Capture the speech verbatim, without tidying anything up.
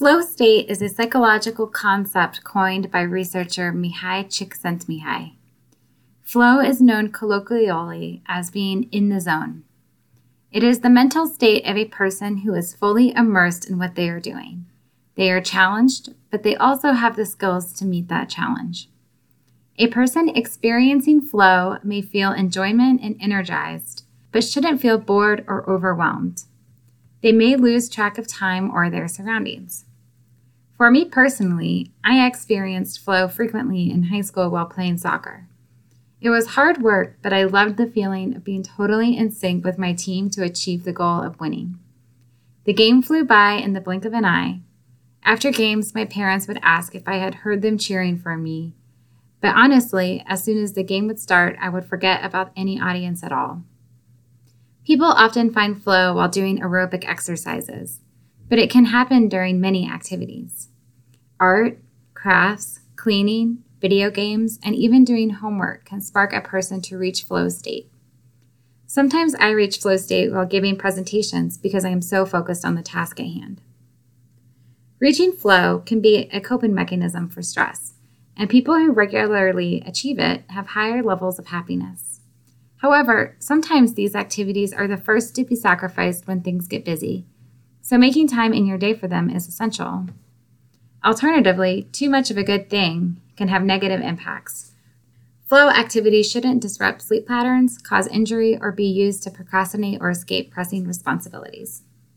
Flow state is a psychological concept coined by researcher Mihai Csikszentmihalyi. Flow is known colloquially as being in the zone. It is the mental state of a person who is fully immersed in what they are doing. They are challenged, but they also have the skills to meet that challenge. A person experiencing flow may feel enjoyment and energized, but shouldn't feel bored or overwhelmed. They may lose track of time or their surroundings. For me personally, I experienced flow frequently in high school while playing soccer. It was hard work, but I loved the feeling of being totally in sync with my team to achieve the goal of winning. The game flew by in the blink of an eye. After games, my parents would ask if I had heard them cheering for me, but honestly, as soon as the game would start, I would forget about any audience at all. People often find flow while doing aerobic exercises, but it can happen during many activities. Art, crafts, cleaning, video games, and even doing homework can spark a person to reach flow state. Sometimes I reach flow state while giving presentations because I am so focused on the task at hand. Reaching flow can be a coping mechanism for stress, and people who regularly achieve it have higher levels of happiness. However, sometimes these activities are the first to be sacrificed when things get busy, so making time in your day for them is essential. Alternatively, too much of a good thing can have negative impacts. Flow activities shouldn't disrupt sleep patterns, cause injury, or be used to procrastinate or escape pressing responsibilities.